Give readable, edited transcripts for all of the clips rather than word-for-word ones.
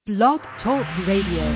Blog Talk Radio.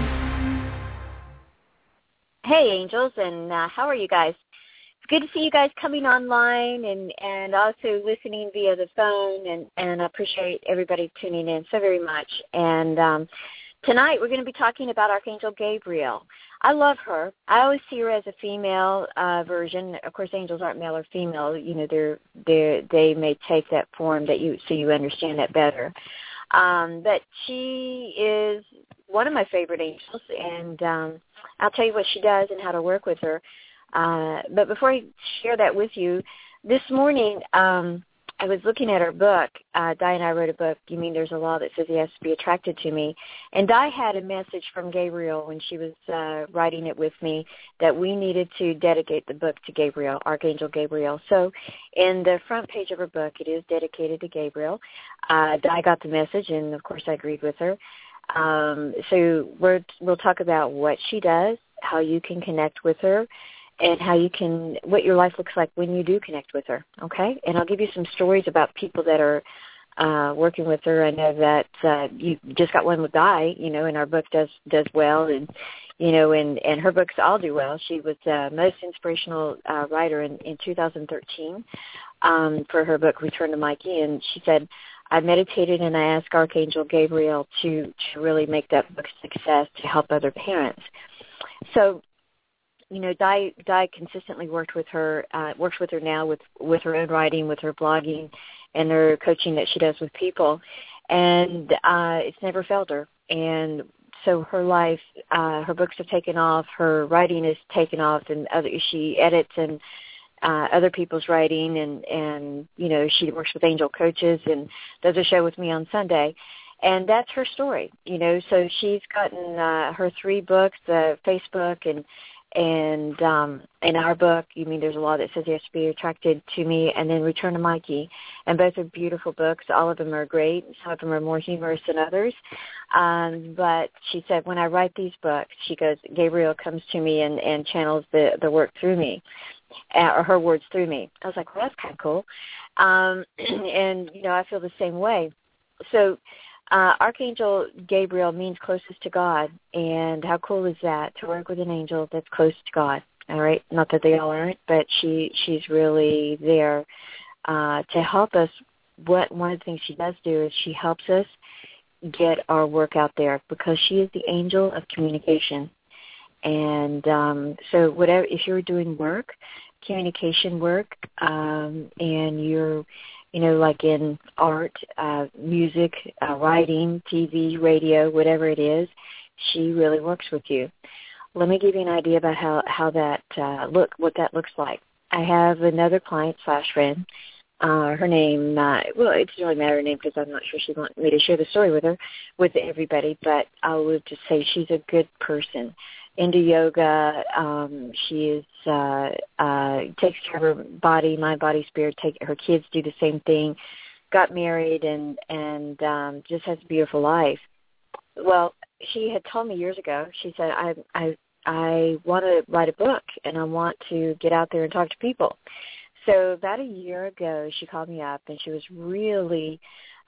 Hey, angels, and how are you guys? It's good to see you guys coming online and also listening via the phone, and I appreciate everybody tuning in so very much. And tonight we're going to be talking about Archangel Gabriel. I love her. I always see her as a female version. Of course, angels aren't male or female. You know, they may take that form so you understand that better. But she is one of my favorite angels, and I'll tell you what she does and how to work with her. But before I share that with you, this morning I was looking at her book. Di and I wrote a book, You Mean There's a Law That Says He Has to Be Attracted to Me. And Di had a message from Gabriel when she was writing it with me that we needed to dedicate the book to Gabriel, Archangel Gabriel. So in the front page of her book, it is dedicated to Gabriel. Di got the message, and, of course, I agreed with her. So we'll talk about what she does, how you can connect with her, and what your life looks like when you do connect with her, okay? And I'll give you some stories about people that are working with her. I know that you just got one with Di, and our book does well, and, and her books all do well. She was the most inspirational writer in 2013 for her book, Return to Mikey, and she said, I meditated and I asked Archangel Gabriel to really make that book a success to help other parents. So, Di consistently works with her now with her own writing, with her blogging, and her coaching that she does with people, and it's never failed her. And so her life, her books have taken off, her writing has taken off, and she edits and other people's writing, and she works with angel coaches and does a show with me on Sunday. And that's her story, So she's gotten her 3 books, Facebook and in our book, You Mean There's a Law That Says He Has to Be Attracted to Me, and then Return to Mikey. And both are beautiful books. All of them are great. Some of them are more humorous than others. But she said, when I write these books, she goes, Gabriel comes to me and channels the work through me, or her words through me. I was like, well, that's kind of cool. And, I feel the same way. So Archangel Gabriel means closest to God, and how cool is that, to work with an angel that's close to God, all right? Not that they all aren't, but she's really there to help us. One of the things she does do is she helps us get our work out there, because she is the angel of communication. And so if you're doing work, communication work, and you're like in art, music, writing, TV, radio, whatever it is, she really works with you. Let me give you an idea about how that what that looks like. I have another client / friend. Her name, it doesn't really matter her name, because I'm not sure she'd want me to share the story with everybody, but I would just say she's a good person. Into yoga, she is takes care of her body, mind, body, spirit. Her kids do the same thing. Got married and just has a beautiful life. Well, she had told me years ago. She said, I want to write a book, and I want to get out there and talk to people. So about a year ago, she called me up, and she was really,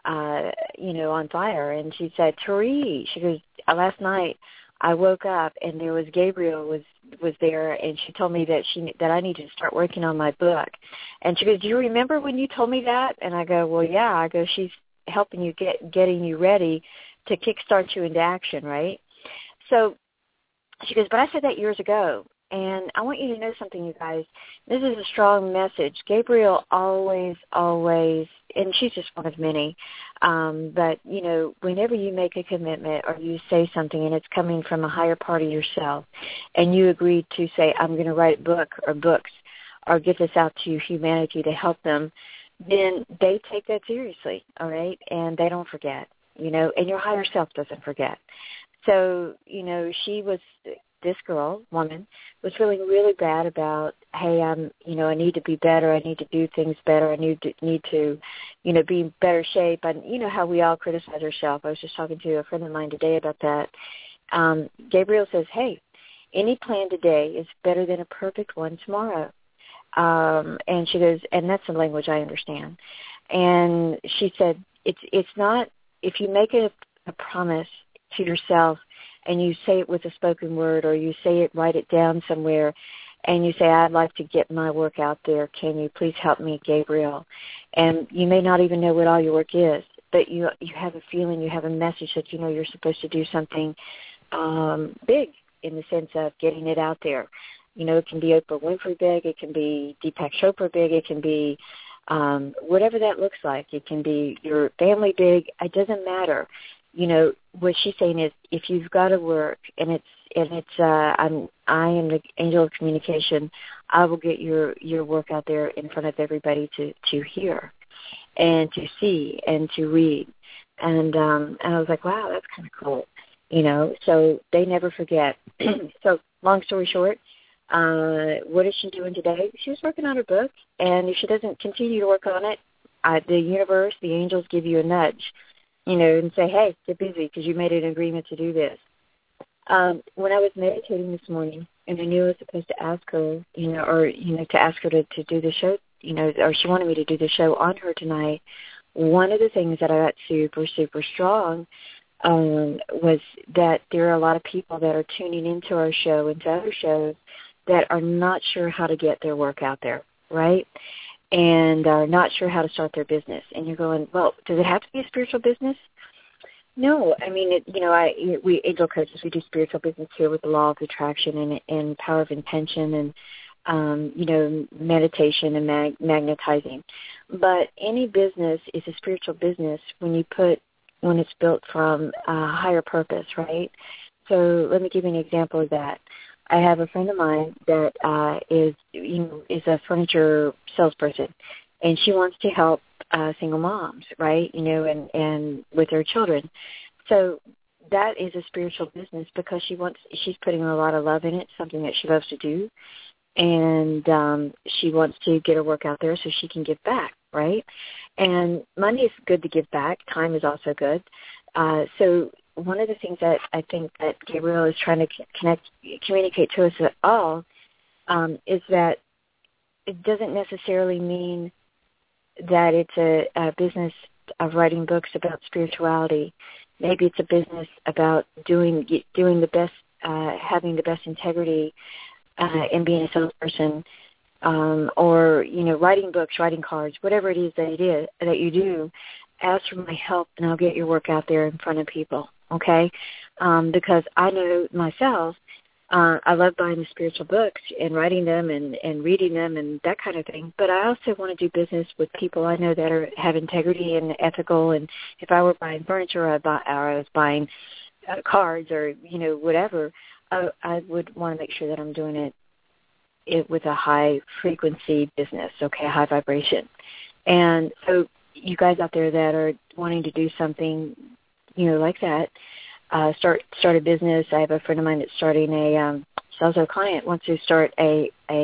on fire. And she said, Tori, she goes, last night I woke up and there was Gabriel was there, and she told me that I needed to start working on my book. And she goes, do you remember when you told me that? And I go, well, yeah. I go, she's helping you getting you ready to kickstart you into action, right? So she goes, but I said that years ago. And I want you to know something, you guys. This is a strong message. Gabriel always, and she's just one of many, but, whenever you make a commitment or you say something and it's coming from a higher part of yourself, and you agree to say, I'm going to write a book or books or get this out to humanity to help them, then they take that seriously, all right? And they don't forget, and your higher self doesn't forget. So, this woman, was feeling really bad about, hey, I need to be better. I need to do things better. I need to, be in better shape. And how we all criticize ourselves. I was just talking to a friend of mine today about that. Gabriel says, hey, any plan today is better than a perfect one tomorrow. And she goes, and that's the language I understand. And she said, it's not, if you make a promise, to yourself and you say it with a spoken word, or you say it, write it down somewhere, and you say, I'd like to get my work out there. Can you please help me, Gabrielle? And you may not even know what all your work is, but you have a feeling, you have a message that you know you're supposed to do something big in the sense of getting it out there. You know, it can be Oprah Winfrey big, it can be Deepak Chopra big, it can be whatever that looks like. It can be your family big. It doesn't matter. You know, what she's saying is, if you've got to work and I am the angel of communication, I will get your work out there in front of everybody to hear and to see and to read. And I was like, wow, that's kind of cool. You know, so they never forget. So long story short, what is she doing today? She was working on her book, and if she doesn't continue to work on it, the universe, the angels give you a nudge, you know, and say, hey, get busy because you made an agreement to do this. When I was meditating this morning, and I knew I was supposed to ask her, you know, or, you know, to ask her to do the show, you know, or she wanted me to do the show on her tonight, one of the things that I got super, super strong was that there are a lot of people that are tuning into our show and to other shows that are not sure how to get their work out there, right? And are not sure how to start their business. And you're going, well, does it have to be a spiritual business? No, I mean, we angel coaches, we do spiritual business here with the law of attraction and power of intention and, you know, meditation and magnetizing. But any business is a spiritual business when it's built from a higher purpose, right? So let me give you an example of that. I have a friend of mine that is a furniture salesperson, and she wants to help single moms, right? You know, and with their children. So that is a spiritual business because she's putting a lot of love in it, something that she loves to do, and she wants to get her work out there so she can give back, right? And money is good to give back. Time is also good. So one of the things that I think that Gabrielle is trying to communicate to us all is that it doesn't necessarily mean that it's a business of writing books about spirituality. Maybe it's a business about doing the best, having the best integrity, and being a salesperson, or, you know, writing books, writing cards, whatever it is that you do. Ask for my help, and I'll get your work out there in front of people. Okay, because I know myself, I love buying the spiritual books and writing them and reading them and that kind of thing. But I also want to do business with people I know that have integrity and ethical. And if I were buying furniture, or I was buying cards, or, you know, whatever, I would want to make sure that I'm doing it with a high frequency business. Okay, high vibration. And so you guys out there that are wanting to do something, you know, like that, start a business. I have a friend of mine that's starting sells our client, wants to start a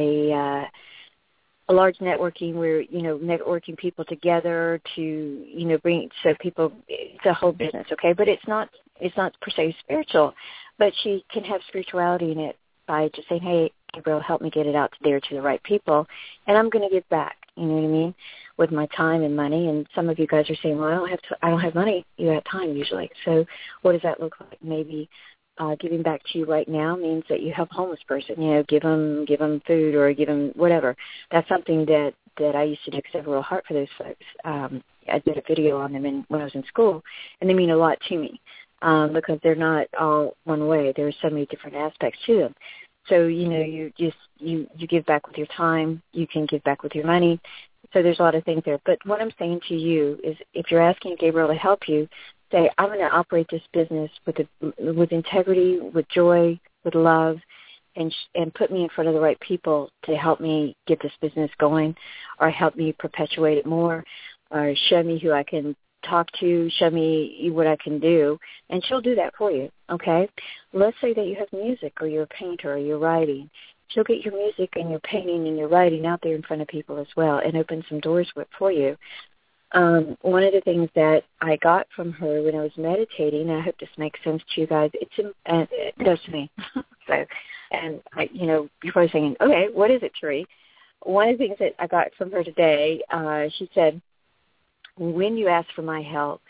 large networking where, you know, networking people together to, you know, it's a whole business, okay? But it's not per se spiritual, but she can have spirituality in it by just saying, hey, Gabrielle, help me get it out there to the right people, and I'm going to give back, you know what I mean, with my time and money. And some of you guys are saying, well, I don't have money. You have time usually. So what does that look like? Maybe giving back to you right now means that you help a homeless person, you know, give them food or give them whatever. That's something that I used to do because I have a real heart for those folks. I did a video on them when I was in school, and they mean a lot to me because they're not all one way. There's so many different aspects to them. So, you know, you give back with your time. You can give back with your money. So there's a lot of things there. But what I'm saying to you is, if you're asking Gabrielle to help you, say, I'm going to operate this business with integrity, with joy, with love, and put me in front of the right people to help me get this business going, or help me perpetuate it more, or show me who I can talk to, show me what I can do, and she'll do that for you, okay? Let's say that you have music, or you're a painter, or you're writing. She'll get your music and your painting and your writing out there in front of people as well and open some doors for you. One of the things that I got from her when I was meditating, and I hope this makes sense to you guys, it does to me. So, and you know, you're probably saying, okay, what is it, Therese? One of the things that I got from her today, she said, when you ask for my help,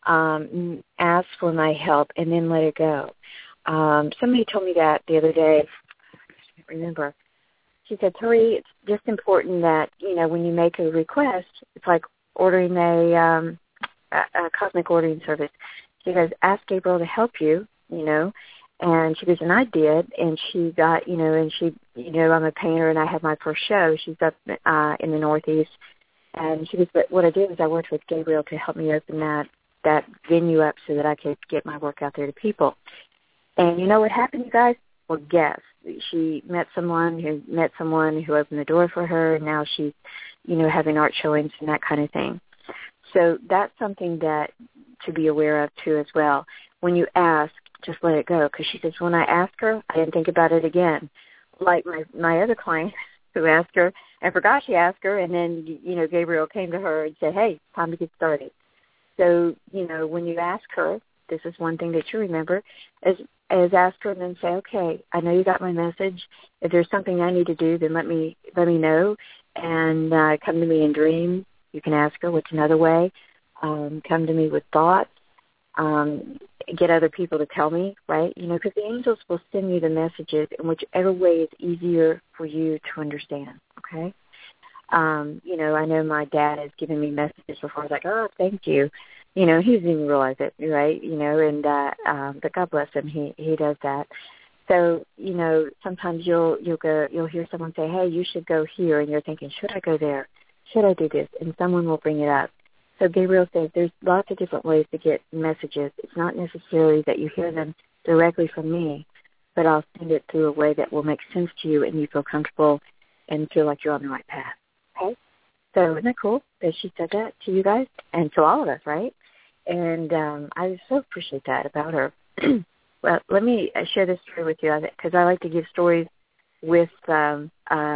ask for my help, and then let it go. Somebody told me that the other day. I can't remember. She said, Tori, it's just important that, when you make a request, it's like ordering a cosmic ordering service. She goes, ask Gabriel to help you, and she goes, and I did, and she got, and she, I'm a painter, and I had my first show. She's up in the Northeast, and she goes, but what I did was I worked with Gabriel to help me open that venue up so that I could get my work out there to people. And you know what happened, you guys? Well, guess. She met someone who opened the door for her, and now she's, having art showings and that kind of thing. So that's something that to be aware of, too, as well. When you ask, just let it go. Because she says, when I asked her, I didn't think about it again. Like my other client who asked her and forgot she asked her, and then, Gabriel came to her and said, hey, time to get started. So, when you ask her, this is one thing that you remember, is ask her and then say, okay, I know you got my message. If there's something I need to do, then let me know, and come to me in dreams. You can ask her what's another way. Come to me with thoughts. Get other people to tell me, right? Because the angels will send you the messages in whichever way is easier for you to understand, okay? I know my dad has given me messages before. I was like, oh, thank you. He doesn't even realize it, right? But God bless him, he does that. So, sometimes you'll hear someone say, hey, you should go here, and you're thinking, should I go there? Should I do this? And someone will bring it up. So Gabriel says there's lots of different ways to get messages. It's not necessarily that you hear them directly from me, but I'll send it through a way that will make sense to you and you feel comfortable and feel like you're on the right path. Okay? So isn't that cool that she said that to you guys and to all of us, right? And I so appreciate that about her. Well, let me share this story with you because I like to give stories with the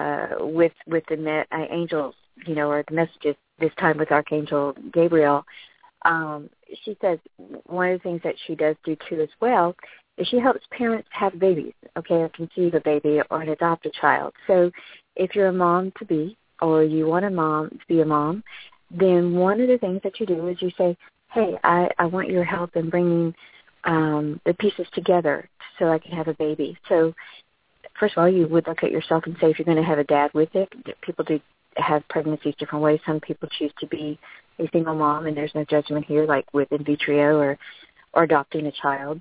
angels, or the messages. This time with Archangel Gabriel. She says one of the things that she does do too as well is she helps parents have babies, or conceive a baby or adopt a child. So if you're a mom to be, or you want to be a mom, then one of the things that you do is you say, hey, I want your help in bringing the pieces together so I can have a baby. So first of all, you would look at yourself and say if you're going to have a dad with it. People do have pregnancies different ways. Some people choose to be a single mom, and there's no judgment here, like with in vitro or adopting a child.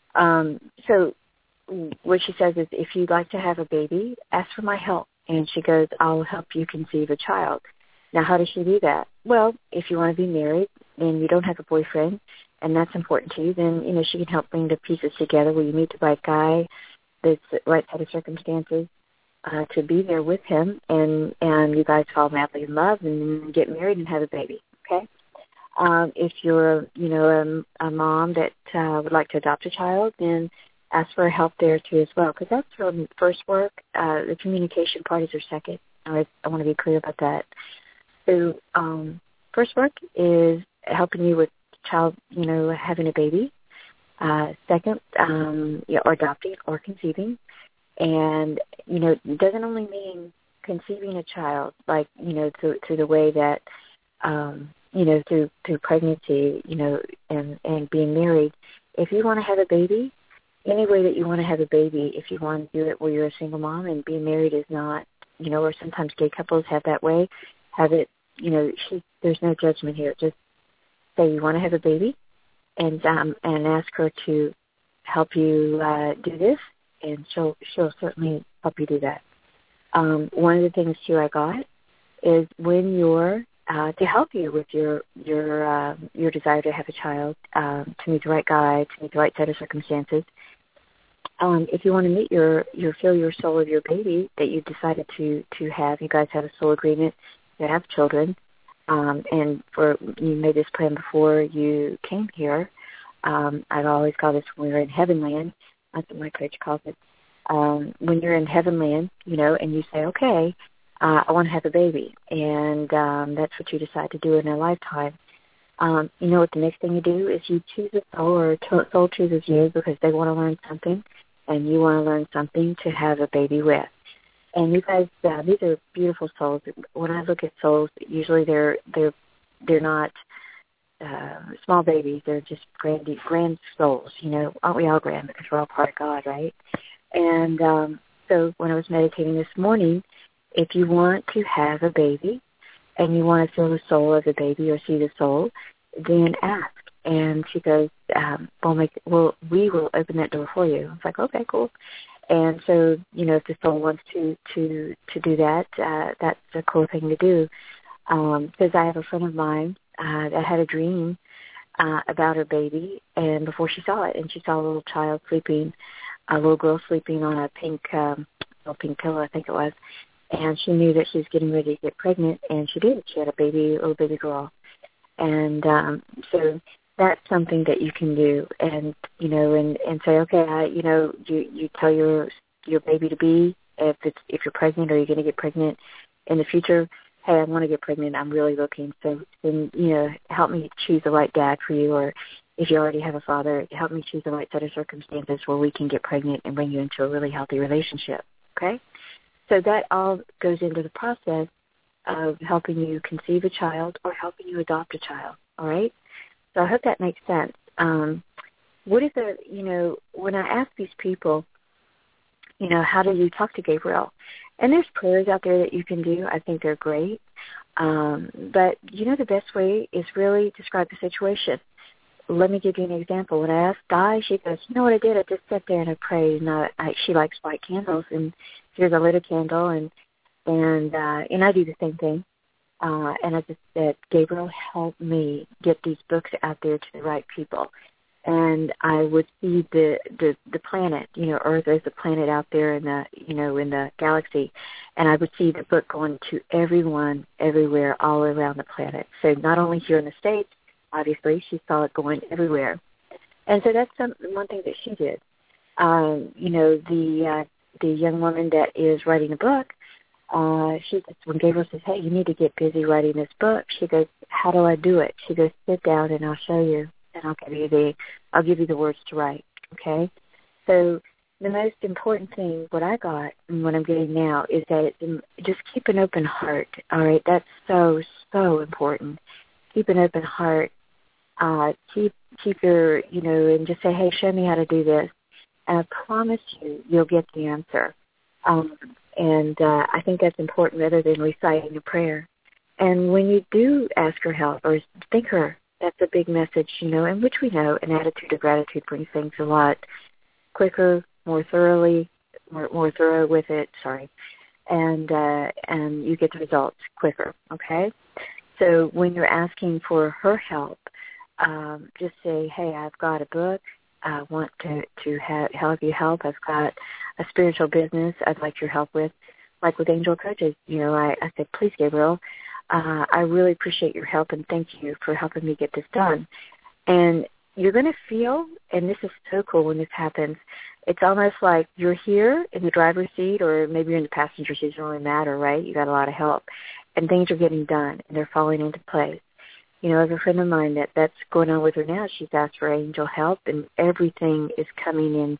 So what she says is, if you'd like to have a baby, ask for my help. And she goes, I'll help you conceive a child. Now, how does she do that? Well, if you want to be married and you don't have a boyfriend, and that's important to you, then, she can help bring the pieces together where you meet the right guy, that's the right set of circumstances, to be there with him, and you guys fall madly in love and get married and have a baby, okay? If you're, a mom that would like to adopt a child, then ask for help there too as well, because that's from first work. The communication part is your second. I want to be clear about that. So first work is helping you with child, having a baby. Second, or adopting or conceiving. And, it doesn't only mean conceiving a child, like, through the way that, through pregnancy, and being married. If you want to have a baby, any way that you want to have a baby, if you want to do it where you're a single mom and being married is not, or sometimes gay couples have that way, have it, there's no judgment here. Just say you want to have a baby and ask her to help you do this, and she'll certainly help you do that. One of the things too I got is when you're to help you with your desire to have a child, to meet the right guy, to meet the right set of circumstances. If you want to meet your soul of your baby that you've decided to have, you guys have a soul agreement to have children, and you made this plan before you came here. I've always called this when we were in heaven land. That's what my coach calls it. When you're in heaven land, and you say, okay, I want to have a baby, and that's what you decide to do in a lifetime. What the next thing you do is you choose a soul, or a soul chooses you because they want to learn something, and you want to learn something to have a baby with. And you guys, these are beautiful souls. When I look at souls, usually they're not small babies. They're just grand souls, aren't we all grand because we're all part of God, right? And so when I was meditating this morning, if you want to have a baby and you want to feel the soul of the baby or see the soul, then ask. And she goes, we will open that door for you. I was like, okay, cool. And so, if the soul wants to do that, that's a cool thing to do. Because I have a friend of mine that had a dream about her baby, and before she saw it, and she saw a little child sleeping, a little girl sleeping on a pink pillow, I think it was, and she knew that she was getting ready to get pregnant, and she did. She had a little baby girl, and so that's something that you can do, and and say, okay, you tell your baby to be if you're pregnant or you're going to get pregnant in the future. Hey, I want to get pregnant. I'm really looking. So then, help me choose the right dad for you, or if you already have a father, help me choose the right set of circumstances where we can get pregnant and bring you into a really healthy relationship. Okay, so that all goes into the process of helping you conceive a child or helping you adopt a child. All right. So I hope that makes sense. What is when I ask these people, how do you talk to Gabriel? And there's prayers out there that you can do. I think they're great. But, the best way is really describe the situation. Let me give you an example. When I asked Di, she goes, you know what I did? I just sat there and I prayed. And she likes white candles. And here's I lit a candle, and I do the same thing. And I just said, Gabriel, help me get these books out there to the right people. And I would see the planet, Earth is the planet out there in the, in the galaxy. And I would see the book going to everyone, everywhere, all around the planet. So not only here in the States, obviously, she saw it going everywhere. And so that's one thing that she did. The young woman that is writing a book, she just, when Gabriel says, hey, you need to get busy writing this book, she goes, how do I do it? She goes, sit down and I'll show you, and I'll give you the words to write, okay? So the most important thing, what I got and what I'm getting now, is that just keep an open heart, all right? That's so, so important. Keep an open heart. Keep your, and just say, hey, show me how to do this. And I promise you'll get the answer. And I think that's important rather than reciting a prayer. And when you do ask her help or thank her, that's a big message, and which we know an attitude of gratitude brings things a lot quicker, more thorough with it, and you get the results quicker, okay? So when you're asking for her help, just say, hey, I've got a book. I want to have you help. I've got a spiritual business I'd like your help with. Like with Angel Coaches, I said, please, Gabriel, I really appreciate your help and thank you for helping me get this done. And you're going to feel, and this is so cool when this happens, it's almost like you're here in the driver's seat, or maybe you're in the passenger seat. It doesn't really matter, right? You got a lot of help. And things are getting done, and they're falling into place. I have a friend of mine that's going on with her now. She's asked for angel help, and everything is coming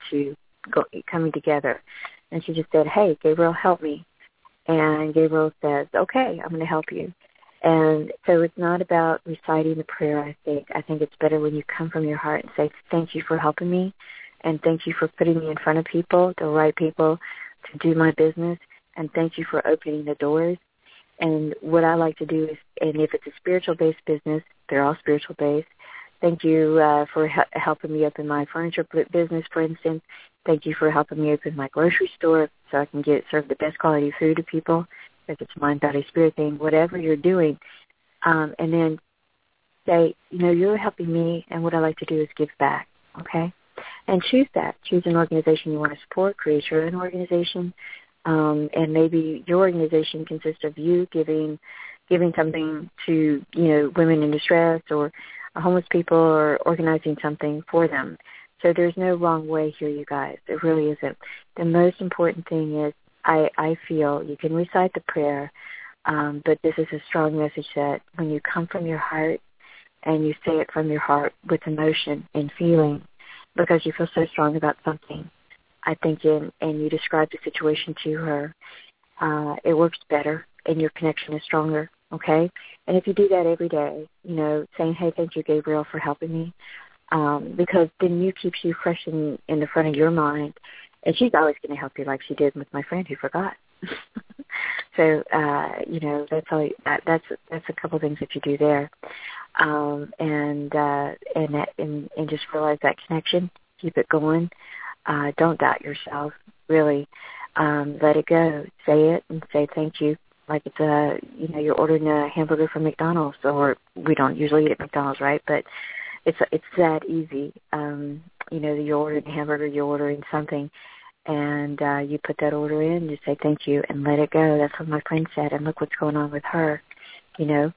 together. And she just said, hey, Gabriel, help me. And Gabriel says, okay, I'm going to help you. And so it's not about reciting the prayer, I think. I think it's better when you come from your heart and say, thank you for helping me, and thank you for putting me in front of people, the right people, to do my business, and thank you for opening the doors. And what I like to do is, and if it's a spiritual-based business, they're all spiritual-based. Thank you for helping me open my furniture business, for instance. Thank you for helping me open my grocery store so I can serve the best quality food to people, if it's a mind, body, spirit thing, whatever you're doing. And then say, you're helping me, and what I like to do is give back, okay? And choose that. Choose an organization you want to support. Create your own organization. And maybe your organization consists of you giving something to, women in distress or homeless people, or organizing something for them. So there's no wrong way here, you guys. There really isn't. The most important thing is I feel you can recite the prayer, but this is a strong message that when you come from your heart and you say it from your heart with emotion and feeling, because you feel so strong about something, I think, and you describe the situation to her, it works better and your connection is stronger. okay? And if you do that every day, saying, hey, thank you, Gabriel, for helping me, because then you keeps you fresh in the front of your mind, and she's always going to help you like she did with my friend who forgot. So, that's all. That's a couple of things that you do there, and just realize that connection. Keep it going. Don't doubt yourself. Really, let it go. Say it and say thank you. Like it's you're ordering a hamburger from McDonald's, or we don't usually eat at McDonald's, right? But it's that easy. You're ordering a hamburger, you're ordering something, and you put that order in, you say thank you, and let it go. That's what my friend said, and look what's going on with her, And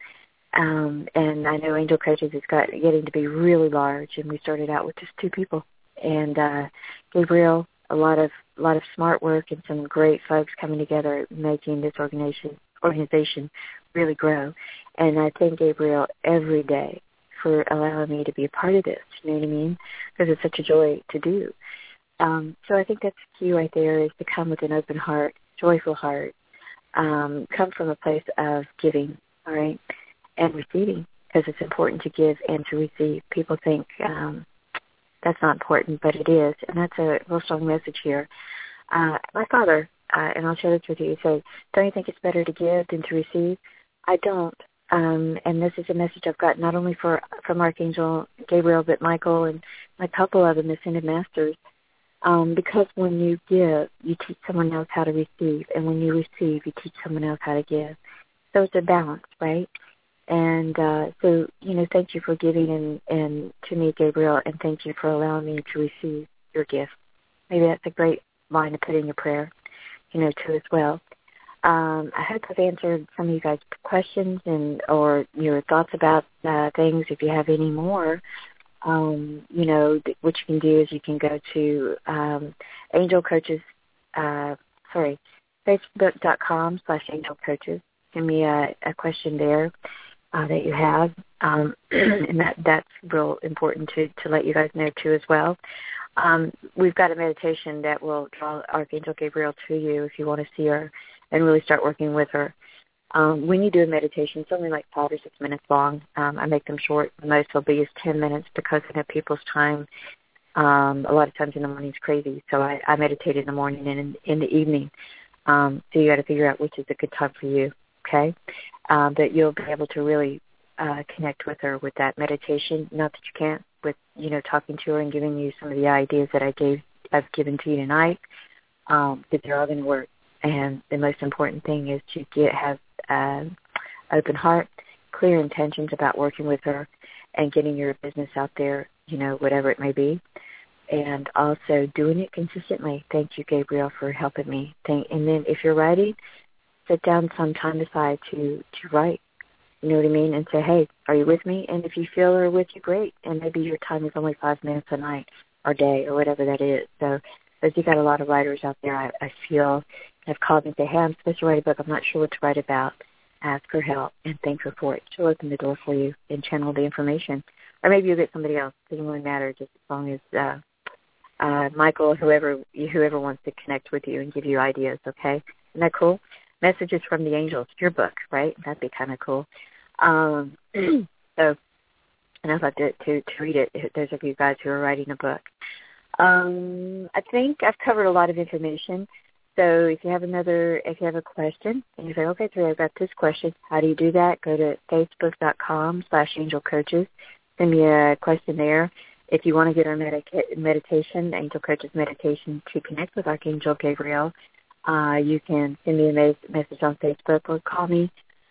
I know Angel Coaches is getting to be really large, and we started out with just 2 people. And Gabriel, a lot of smart work and some great folks coming together making this organization really grow. And I thank Gabriel every day for allowing me to be a part of this, you know what I mean? Because it's such a joy to do. So I think that's the key right there, is to come with an open heart, joyful heart, come from a place of giving, all right, and receiving, because it's important to give and to receive. People think that's not important, but it is, and that's a real strong message here. My father, and I'll share this with you, he said, don't you think it's better to give than to receive? I don't. And this is a message I've got not only from Archangel Gabriel, but Michael and a couple of them, Ascended Masters. Because when you give, you teach someone else how to receive, and when you receive, you teach someone else how to give. So it's a balance, right? And so, thank you for giving and to me, Gabriel, and thank you for allowing me to receive your gift. Maybe that's a great line to put in your prayer, too, as well. I hope I've answered some of you guys' questions or your thoughts about things. If you have any more, what you can do is you can go to Angel Coaches, Facebook.com/Angel Coaches. Send me a question there that you have, and that's real important to let you guys know too as well. We've got a meditation that will draw Archangel Gabriel to you if you want to see her and really start working with her. When you do a meditation, it's only like 5 or 6 minutes long. I make them short. The most will be is 10 minutes because I know people's time a lot of times in the morning is crazy. So I meditate in the morning and in the evening. So you got to figure out which is a good time for you, okay? But you'll be able to really connect with her with that meditation. Not that you can't, with talking to her and giving you some of the ideas that I've given to you tonight, because they're all going to work. And the most important thing is to have open heart, clear intentions about working with her and getting your business out there, whatever it may be, and also doing it consistently. Thank you, Gabriel, for helping me. And then if you're writing, sit down some time aside to write, you know what I mean, and say, hey, are you with me? And if you feel they're with you, great. And maybe your time is only 5 minutes a night or day or whatever that is. So as you got a lot of writers out there, I feel have called me and say, hey, I'm supposed to write a book. I'm not sure what to write about. Ask her help and thank her for it. She'll open the door for you and channel the information. Or maybe you'll get somebody else. It doesn't really matter, just as long as Michael, whoever wants to connect with you and give you ideas, okay? Isn't that cool? Messages from the Angels, your book, right? That'd be kind of cool. So, and I'd love to read it. There's a few guys who are writing a book. I think I've covered a lot of information. So if you have a question, and you say, okay, Terry, I've got this question, how do you do that? Go to Facebook.com/Angel Coaches. Send me a question there. If you want to get our meditation, Angel Coaches meditation, to connect with Archangel Gabriel, you can send me a message on Facebook or call me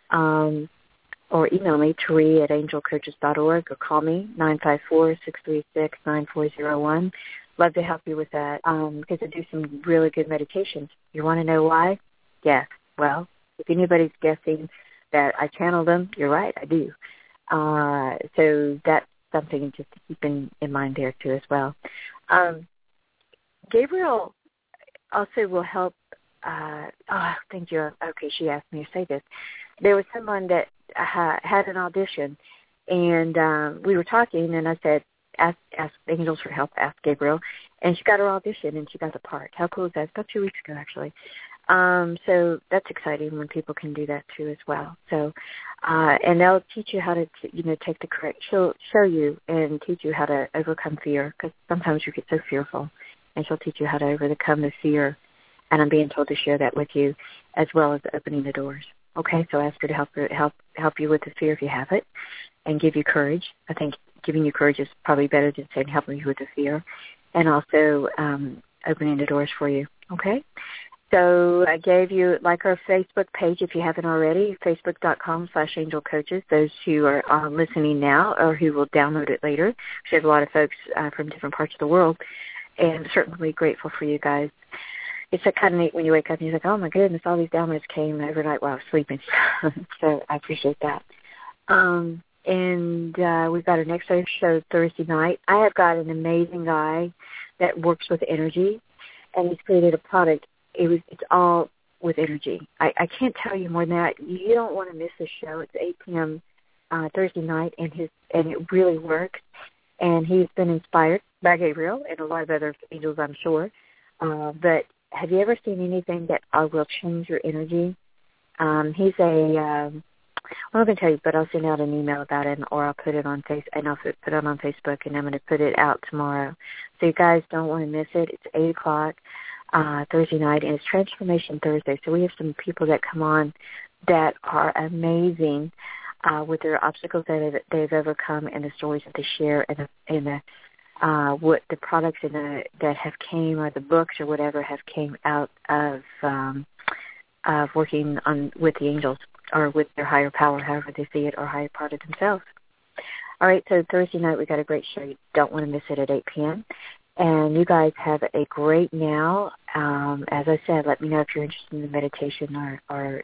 or email me, Terry@angelcoaches.org, or call me, 954-636-9401. Love to help you with that because I do some really good meditations. You want to know why? Yes. Well, if anybody's guessing that I channel them, you're right, I do. So that's something just to keep in mind there, too, as well. Gabriel also will help. Thank you. Okay, she asked me to say this. There was someone that had an audition, and we were talking, and I said, ask Angels for help, ask Gabriel, and she got her audition, and she got the part. How cool is that? It's about 2 weeks ago, actually. So that's exciting when people can do that too as well. So, and they'll teach you how to, take the correct, she'll show you and teach you how to overcome fear, because sometimes you get so fearful, and she'll teach you how to overcome the fear. And I'm being told to share that with you, as well as opening the doors. Okay, so ask her to help you with the fear if you have it, and give you courage. I think giving you courage is probably better than saying helping you with the fear, and also opening the doors for you. Okay. So I gave you, like, our Facebook page, if you haven't already, facebook.com/angelcoaches, those who are listening now or who will download it later. We have a lot of folks from different parts of the world, and certainly grateful for you guys. It's kind of neat when you wake up and you're like, oh, my goodness, all these downloads came overnight while I was sleeping. So I appreciate that. And we've got our next show Thursday night. I have got an amazing guy that works with energy, and he's created a product. It's all with energy. I can't tell you more than that. You don't want to miss the show. It's 8 p.m. Thursday night, and it really works. And he's been inspired by Gabriel and a lot of other angels, I'm sure. But have you ever seen anything that will change your energy? He's I'm not going to tell you, but I'll send out an email about it, or I'll put it on and I'll put it on Facebook, and I'm going to put it out tomorrow. So you guys don't want to miss it. It's 8 o'clock. Thursday night, and it's Transformation Thursday. So we have some people that come on that are amazing with their obstacles that they've overcome, and the stories that they share, and what the products that have came, or the books or whatever have came out of working with the angels or with their higher power, however they see it, or higher part of themselves. All right, so Thursday night we got a great show. You don't want to miss it at 8 p.m. And you guys have a great now. As I said, let me know if you're interested in the meditation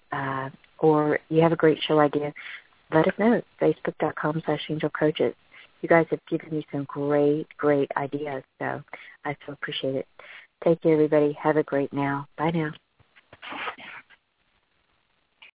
or you have a great show idea. Let us know. Facebook.com/angelcoaches. You guys have given me some great, great ideas, so I so appreciate it. Take care, everybody. Have a great now. Bye now.